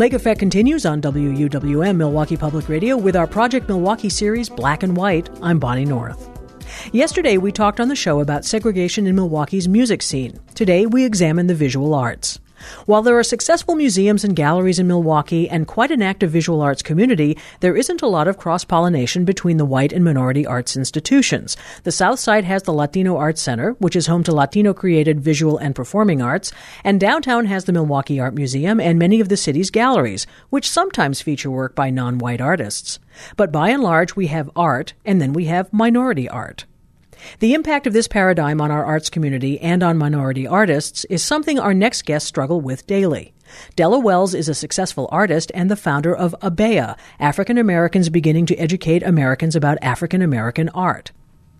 Lake Effect continues on WUWM Milwaukee Public Radio with our Project Milwaukee series, Black and White. I'm Bonnie North. Yesterday, we talked on the show about segregation in Milwaukee's music scene. Today, we examine the visual arts. While there are successful museums and galleries in Milwaukee and quite an active visual arts community, there isn't a lot of cross-pollination between the white and minority arts institutions. The South Side has the Latino Arts Center, which is home to Latino-created visual and performing arts, and downtown has the Milwaukee Art Museum and many of the city's galleries, which sometimes feature work by non-white artists. But by and large, we have art, and then we have minority art. The impact of this paradigm on our arts community and on minority artists is something our next guests struggle with daily. Della Wells is a successful artist and the founder of ABEA, African Americans Beginning to Educate Americans About African American Art.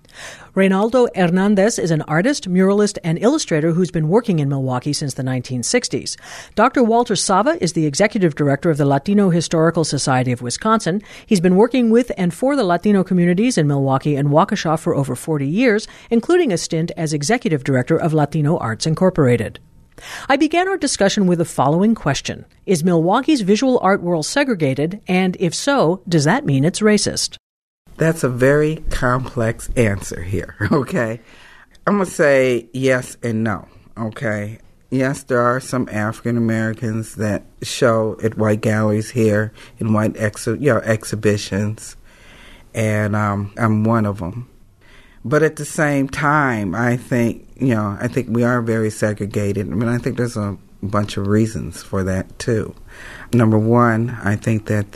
Reynaldo Hernandez is an artist, muralist, and illustrator who's been working in Milwaukee since the 1960s. Dr. Walter Sava is the executive director of the Latino Historical Society of Wisconsin. He's been working with and for the Latino communities in Milwaukee and Waukesha for over 40 years, including a stint as executive director of Latino Arts Incorporated. I began our discussion with the following question. Is Milwaukee's visual art world segregated? And if so, does that mean it's racist? That's a very complex answer here, okay? I'm going to say yes and no, okay? Yes, there are some African Americans that show at white galleries here in white exhibitions, and I'm one of them. But at the same time, I think we are very segregated. I mean, I think there's a bunch of reasons for that, too. Number one, I think that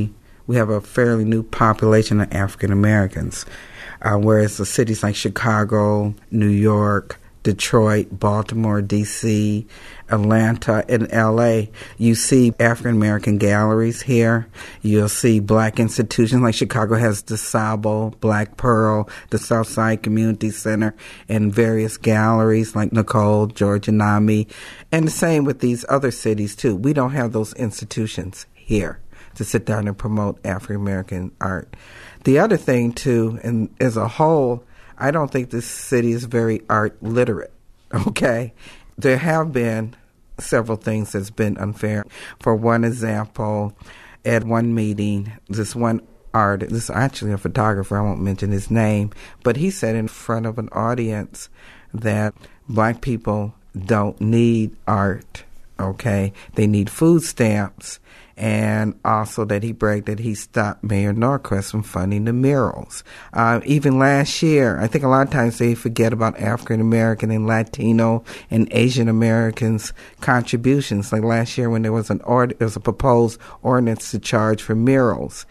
we have a fairly new population of African Americans, whereas the cities like Chicago, New York, Detroit, Baltimore, D.C., Atlanta, and L.A., you see African American galleries here. You'll see black institutions like Chicago has DeSable, Black Pearl, the Southside Community Center, and various galleries like Nicole, Georgia Nami, and the same with these other cities too. We don't have those institutions here to sit down and promote African American art. The other thing, too, and as a whole, I don't think this city is very art literate, okay? There have been several things that's been unfair. For one example, at one meeting, this one artist, this is actually a photographer, I won't mention his name, but he said in front of an audience that black people don't need art, okay? They need food stamps. And also that he bragged that he stopped Mayor Norquist from funding the murals. Even last year, I think a lot of times they forget about African American and Latino and Asian Americans' contributions. Like last year when there was a proposed ordinance to charge for murals,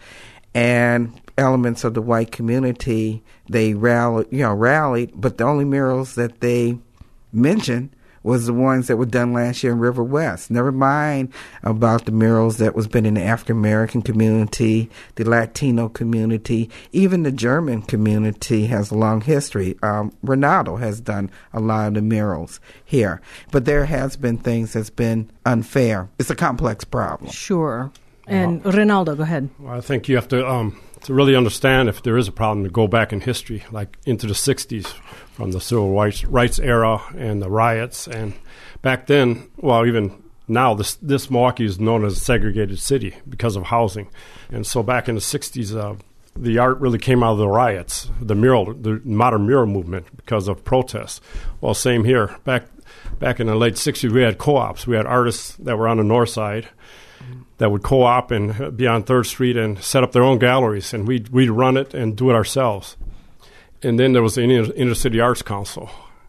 and elements of the white community, they rallied, but the only murals that they mentioned was the ones that were done last year in River West. Never mind about the murals that was been in the African American community, the Latino community, even the German community has a long history. Ronaldo has done a lot of the murals here. But there has been things that's been unfair. It's a complex problem. Sure. And Reynaldo, go ahead. Well, I think you have to really understand if there is a problem to go back in history, like into the 60s, from the civil rights era and the riots. And back then, well, even now, this Milwaukee is known as a segregated city because of housing. And so back in the 60s, the art really came out of the riots, the modern mural movement because of protests. Well, same here. Back in the late 60s, we had co-ops. We had artists that were on the north side that would co-op and be on 3rd Street and set up their own galleries, and we'd run it and do it ourselves. And then there was the Inner City Arts Council.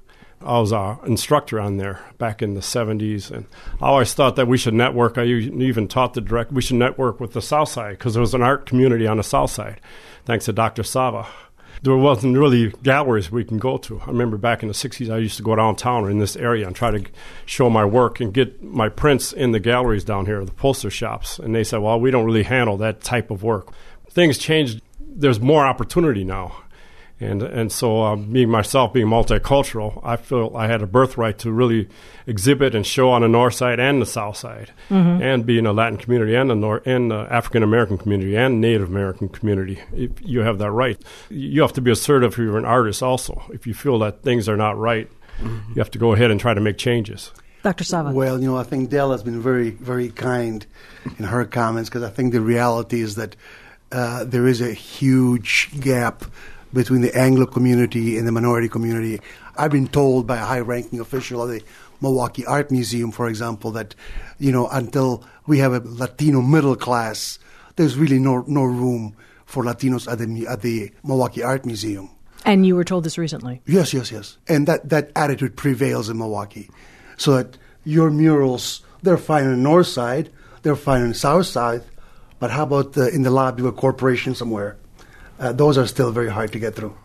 I was an instructor on there back in the 70s, and I always thought that we should network. I even taught the director we should network with the South Side because there was an art community on the South Side, thanks to Dr. Sava. There wasn't really galleries we can go to. I remember back in the 60s, I used to go downtown or in this area and try to show my work and get my prints in the galleries down here, the poster shops. And they said, well, we don't really handle that type of work. Things changed. There's more opportunity now. And so being multicultural, I feel I had a birthright to really exhibit and show on the north side and the south side, and be in a Latin community and the African American community and Native American community. If you have that right, you have to be assertive if you're an artist also. If you feel that things are not right, you have to go ahead and try to make changes. Dr. Sava. Well, I think Dell has been very, very kind in her comments, because I think the reality is that there is a huge gap between the Anglo community and the minority community. I've been told by a high-ranking official of the Milwaukee Art Museum, for example, that until we have a Latino middle class, there's really no room for Latinos at the Milwaukee Art Museum. And you were told this recently? Yes. And that attitude prevails in Milwaukee. So that your murals, they're fine on the north side, they're fine on the south side, but how about in the lobby of a corporation somewhere? Those are still very hard to get through.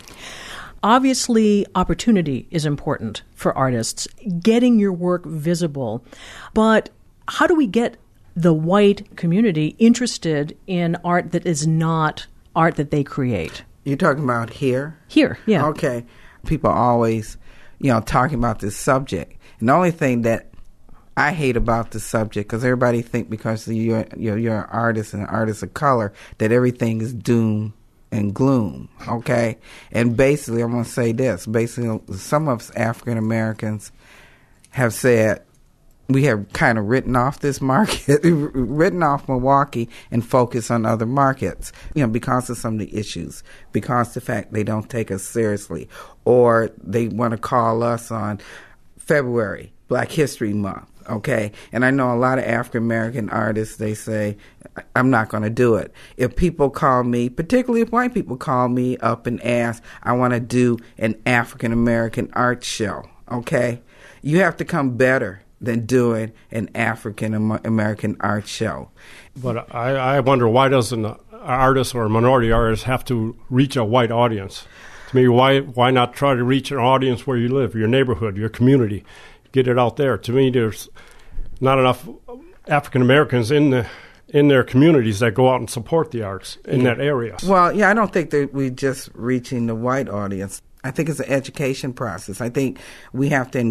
Obviously, opportunity is important for artists, getting your work visible. But how do we get the white community interested in art that is not art that they create? You're talking about here? Here, yeah. Okay. People are always, talking about this subject. And the only thing that I hate about the subject, because everybody think because you're an artist and an artist of color, that everything is doom and gloom, okay? And basically, I'm going to say this. Basically, some of us African Americans have said, we have kind of written off this market, written off Milwaukee, and focus on other markets, because of some of the issues, because of the fact they don't take us seriously, or they want to call us on February, Black History Month, okay? And I know a lot of African American artists, they say, I'm not going to do it. If people call me, particularly if white people call me up and ask, I want to do an African American art show, okay? You have to come better than doing an African American art show. But I wonder, why doesn't an artist or a minority artist have to reach a white audience? To me, why not try to reach an audience where you live, your neighborhood, your community, get it out there? To me, there's not enough African Americans in their communities that go out and support the arts in that area. Well, I don't think that we're just reaching the white audience. I think it's an education process. I think we have to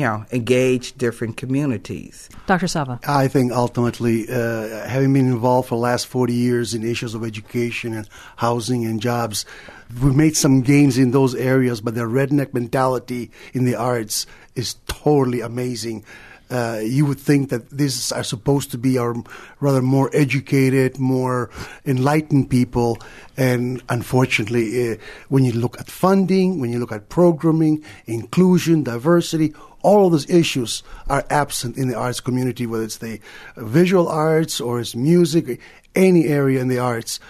engage different communities. Dr. Sava. I think ultimately, having been involved for the last 40 years in issues of education and housing and jobs, we've made some gains in those areas, but the redneck mentality in the arts is totally amazing. You would think that these are supposed to be our rather more educated, more enlightened people. And unfortunately, when you look at funding, when you look at programming, inclusion, diversity, all of those issues are absent in the arts community, whether it's the visual arts or it's music, any area in the arts.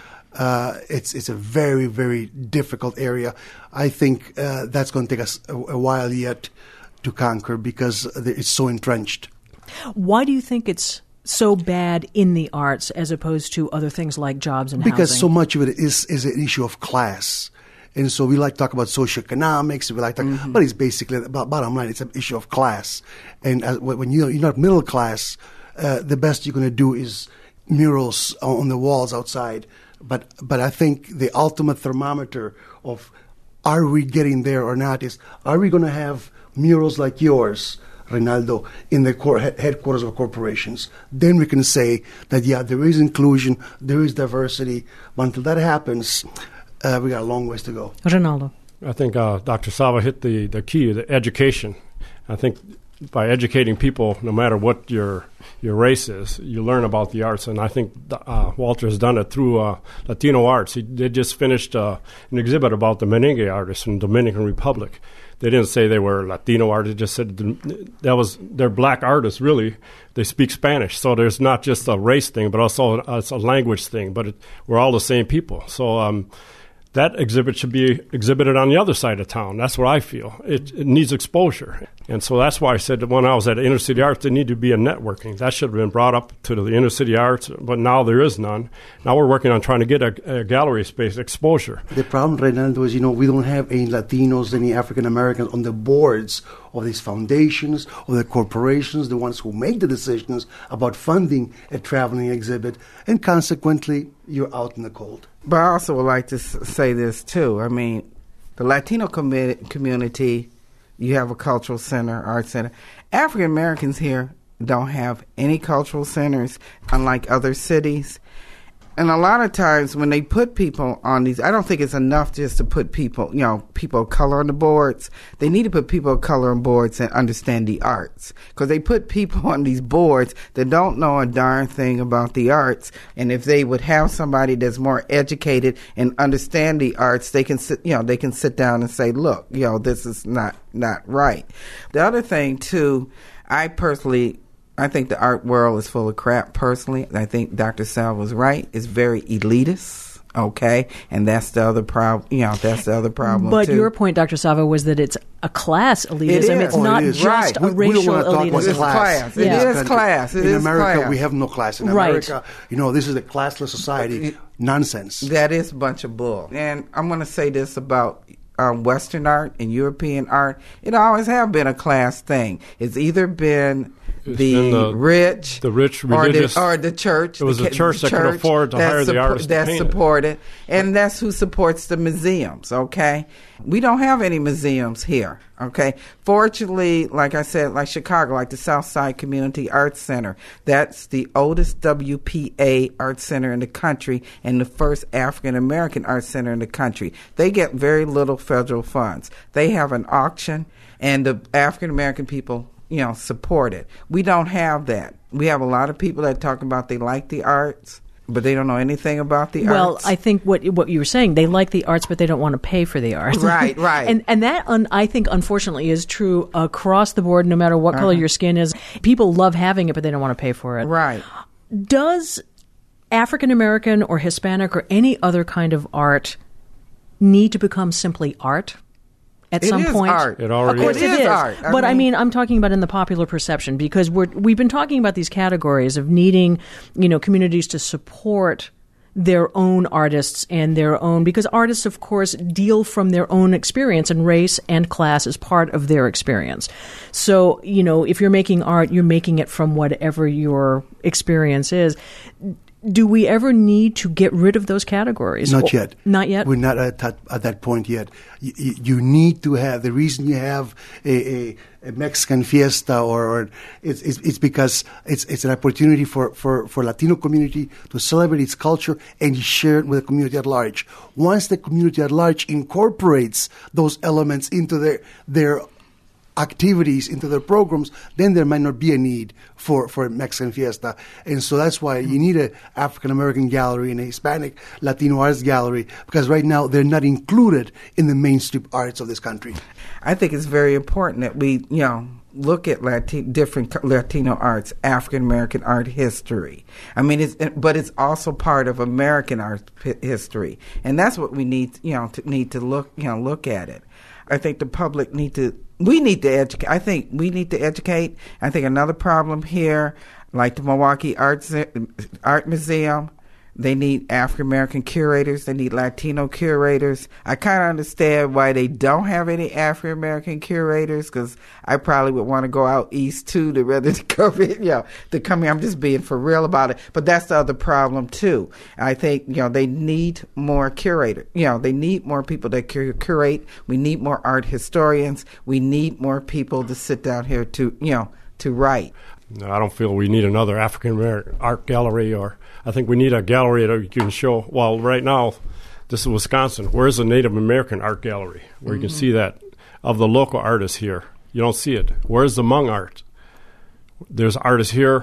It's a very, very difficult area. I think that's going to take us a while yet to conquer because it's so entrenched. Why do you think it's so bad in the arts as opposed to other things like jobs and because housing? So much of it is an issue of class. And so we like to talk about socioeconomics. We like to, but it's basically, bottom line, it's an issue of class. And when you're not middle class, the best you're going to do is murals on the walls outside. But I think the ultimate thermometer of are we getting there or not is, are we going to have murals like yours, Reynaldo, in the headquarters of corporations? Then we can say that, there is inclusion, there is diversity. But until that happens, we got a long ways to go. Reynaldo. I think Dr. Sava hit the key, the education. I think by educating people, no matter what your race is, you learn about the arts. And I think Walter has done it through Latino arts. They just finished an exhibit about the merengue artists in the Dominican Republic. They didn't say they were Latino artists. They just said they're black artists, really. They speak Spanish. So there's not just a race thing, but also it's a language thing. But we're all the same people. So that exhibit should be exhibited on the other side of town. That's what I feel. It needs exposure. And so that's why I said that when I was at Inner City Arts, there needed to be a networking. That should have been brought up to the Inner City Arts, but now there is none. Now we're working on trying to get a gallery space exposure. The problem, Reynaldo, is, we don't have any Latinos, any African Americans on the boards of these foundations, or the corporations, the ones who make the decisions about funding a traveling exhibit, and consequently, you're out in the cold. But I also would like to say this, too. I mean, the Latino community, you have a cultural center, art center. African Americans here don't have any cultural centers, unlike other cities. And a lot of times when they put people on these, I don't think it's enough just to put people, people of color on the boards. They need to put people of color on boards and understand the arts. Because they put people on these boards that don't know a darn thing about the arts. And if they would have somebody that's more educated and understand the arts, they can sit down and say, look, this is not right. The other thing too, I think the art world is full of crap, personally. I think Dr. Sal was right. It's very elitist, okay? And that's the other problem, But too. your point, Dr. Salvo, was that it's a class elitism. It is. It's not just right. a racial we don't want to talk elitism. about It's class. It is class. In America, we have no class. In Right. America, this is a classless society. Nonsense. That is a bunch of bull. And I'm going to say this about Western art and European art. It always have been a class thing. It's either been the rich, religious, or the church. It was the church that could afford to hire the artists to paint supported, and that's who supports the museums. Okay, we don't have any museums here. Okay, fortunately, like I said, like Chicago, like the Southside Community Arts Center, that's the oldest WPA art center in the country and the first African American art center in the country. They get very little federal funds. They have an auction, and the African American people support it. We don't have that. We have a lot of people that talk about they like the arts, but they don't know anything about the arts. Well, I think what you were saying, they like the arts, but they don't want to pay for the arts. Right. and that, I think, unfortunately, is true across the board, no matter what color your skin is. People love having it, but they don't want to pay for it. Right. Does African American or Hispanic or any other kind of art need to become simply art? At some point, art. It already of course is. It is art. But I'm talking about in the popular perception, because we've been talking about these categories of needing, communities to support their own artists and their own, because artists, of course, deal from their own experience, and race and class is part of their experience. So, if you're making art, you're making it from whatever your experience is. Do we ever need to get rid of those categories? Not yet. Not yet? We're not at that point yet. You need to have, the reason you have a Mexican fiesta or it's because it's an opportunity for Latino community to celebrate its culture and share it with the community at large. Once the community at large incorporates those elements into their activities, into their programs, then there might not be a need for Mexican fiesta. And so that's why you need an African-American gallery and a Hispanic Latino arts gallery, because right now they're not included in the mainstream arts of this country. I think it's very important that we, look at different Latino arts, African-American art history. I mean, but it's also part of American art history. And that's what we need, to look at it. I think the public we need to educate. I think we need to educate. I think another problem here, like the Milwaukee Art Museum, they need African-American curators. They need Latino curators. I kind of understand why they don't have any African-American curators, because I probably would want to go out east, too, to come here. I'm just being for real about it. But that's the other problem, too. I think, they need more curators. They need more people that curate. We need more art historians. We need more people to sit down here to write. No, I don't feel we need another African-American art gallery, I think we need a gallery that you can show. Well, right now, this is Wisconsin. Where's the Native American art gallery where you can see that of the local artists here? You don't see it. Where's the Hmong art? There's artists here,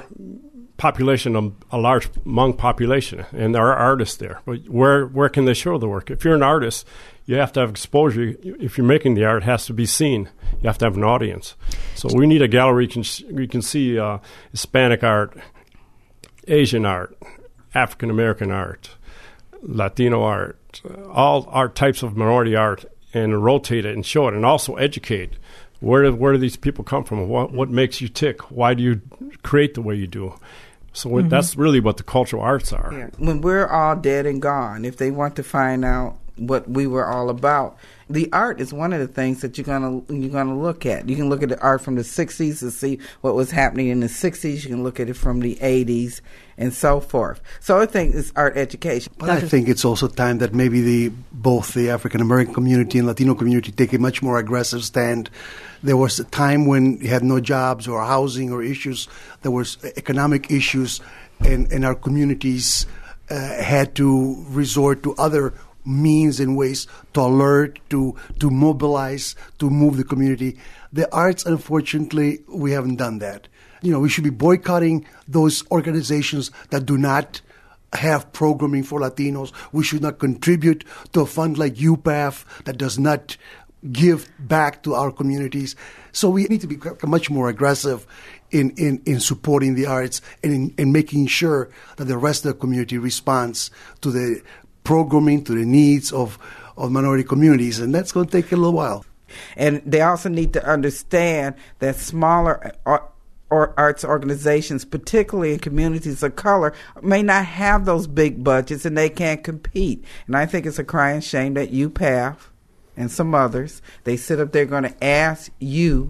a large Hmong population, and there are artists there. But where can they show the work? If you're an artist, you have to have exposure. If you're making the art, it has to be seen. You have to have an audience. So we need a gallery you can see Hispanic art, Asian art, African-American art, Latino art, all art types of minority art, and rotate it and show it, and also educate. Where do these people come from? What makes you tick? Why do you create the way you do? So that's really what the cultural arts are. Yeah. When we're all dead and gone, if they want to find out what we were all about, the art is one of the things that you're gonna look at. You can look at the art from the 60s to see what was happening in the 60s. You can look at it from the 80s and so forth. So I think it's art education. But I think it's also time that maybe both the African American community and Latino community take a much more aggressive stand. There was a time when you had no jobs or housing or issues. There was economic issues, and our communities had to resort to other means and ways to alert, to mobilize, to move the community. The arts, unfortunately, we haven't done that. We should be boycotting those organizations that do not have programming for Latinos. We should not contribute to a fund like UPAF that does not give back to our communities. So we need to be much more aggressive in supporting the arts and in making sure that the rest of the community responds to the programming, to the needs of minority communities. And that's going to take a little while. And they also need to understand that smaller arts organizations, particularly in communities of color, may not have those big budgets and they can't compete. And I think it's a crying shame that UPAF and some others, they sit up there going to ask you,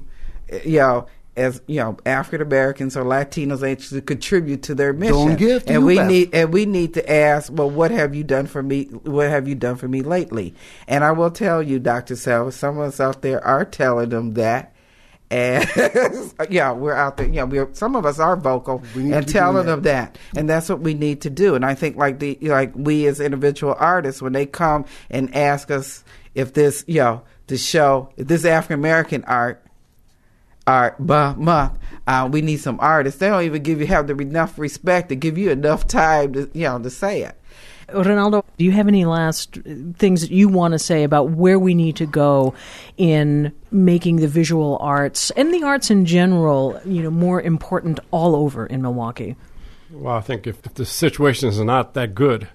as African Americans or Latinos to contribute to their mission. Don't give to UPAF. We need to ask, well, what have you done for me? What have you done for me lately? And I will tell you, Dr. Salva, some of us out there are telling them that. And we're out there. Some of us are vocal and telling them that, and that's what we need to do. And I think, like we as individual artists, when they come and ask us if this, if this African American art month, we need some artists. They don't even have enough respect to give you enough time to say it. Reynaldo, do you have any last things that you want to say about where we need to go in making the visual arts and the arts in general, more important all over in Milwaukee? Well, I think if the situation is not that good,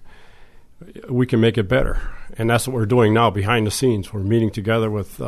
we can make it better. And that's what we're doing now behind the scenes. We're meeting together with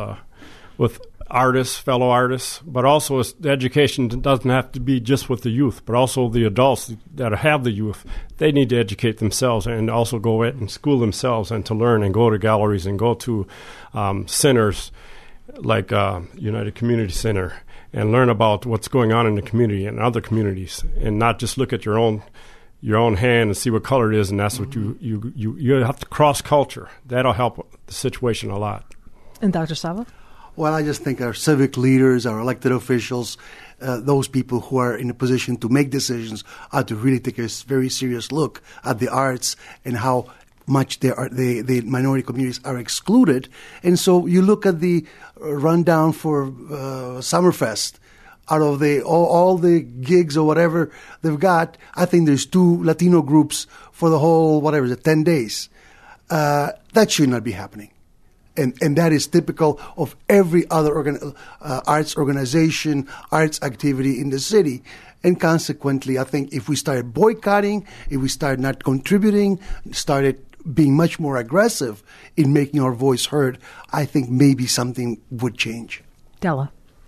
artists, fellow artists, but also the education doesn't have to be just with the youth, but also the adults that have the youth. They need to educate themselves and also go out and school themselves and to learn and go to galleries and go to centers like United Community Center and learn about what's going on in the community and other communities, and not just look at your own hand and see what color it is, and that's what you have to cross culture. That'll help the situation a lot. And Dr. Salva? Well, I just think our civic leaders, our elected officials, those people who are in a position to make decisions are to really take a very serious look at the arts and how much the minority communities are excluded. And so you look at the rundown for Summerfest. Out of all the gigs or whatever they've got, I think there's 2 Latino groups for the whole, 10 days. That should not be happening. And that is typical of every other arts organization, arts activity in the city. And consequently, I think if we started boycotting, if we started not contributing, started being much more aggressive in making our voice heard, I think maybe something would change. Della.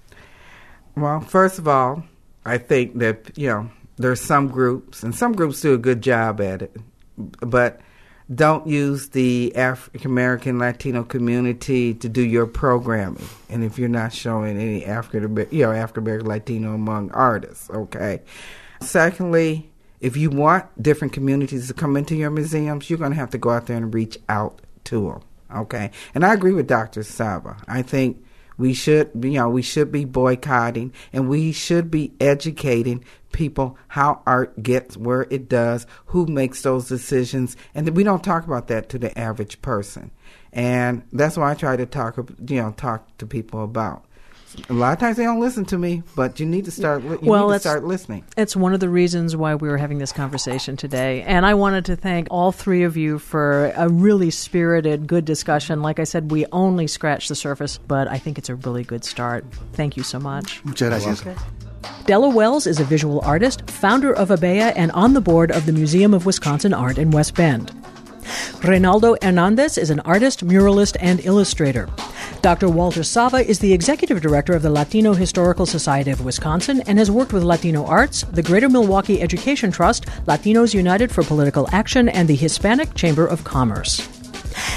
Well, first of all, I think that, there's some groups, and some groups do a good job at it, but don't use the African American Latino community to do your programming. And if you're not showing any African American Latino among artists, okay. Secondly, if you want different communities to come into your museums, you're going to have to go out there and reach out to them, okay. And I agree with Dr. Salva. I think we should be boycotting, and we should be educating people how art gets where it does, who makes those decisions, and we don't talk about that to the average person. And that's why I try to talk to people about. A lot of times they don't listen to me, but you need to start. Start listening. It's one of the reasons why we were having this conversation today, and I wanted to thank all 3 of you for a really spirited, good discussion. Like I said, we only scratched the surface, but I think it's a really good start. Thank you so much. Muchas gracias. Okay. Della Wells is a visual artist, founder of ABEA, and on the board of the Museum of Wisconsin Art in West Bend. Reynaldo Hernandez is an artist, muralist, and illustrator. Dr. Walter Salva is the executive director of the Latino Historical Society of Wisconsin and has worked with Latino Arts, the Greater Milwaukee Education Trust, Latinos United for Political Action, and the Hispanic Chamber of Commerce.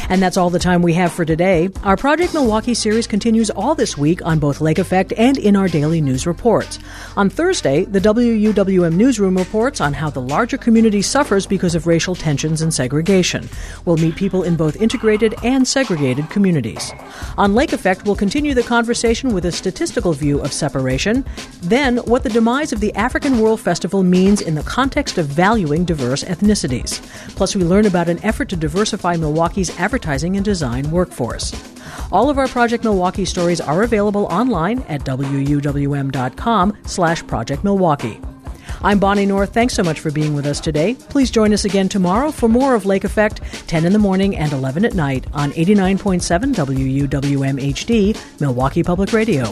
And that's all the time we have for today. Our Project Milwaukee series continues all this week on both Lake Effect and in our daily news reports. On Thursday, the WUWM Newsroom reports on how the larger community suffers because of racial tensions and segregation. We'll meet people in both integrated and segregated communities. On Lake Effect, we'll continue the conversation with a statistical view of separation, then what the demise of the African World Festival means in the context of valuing diverse ethnicities. Plus, we learn about an effort to diversify Milwaukee's advertising and design workforce. All of our Project Milwaukee stories are available online at wuwm.com/Project Milwaukee. I'm Bonnie North. Thanks so much for being with us today. Please join us again tomorrow for more of Lake Effect, 10 in the morning and 11 at night on 89.7 WUWM HD, Milwaukee Public Radio.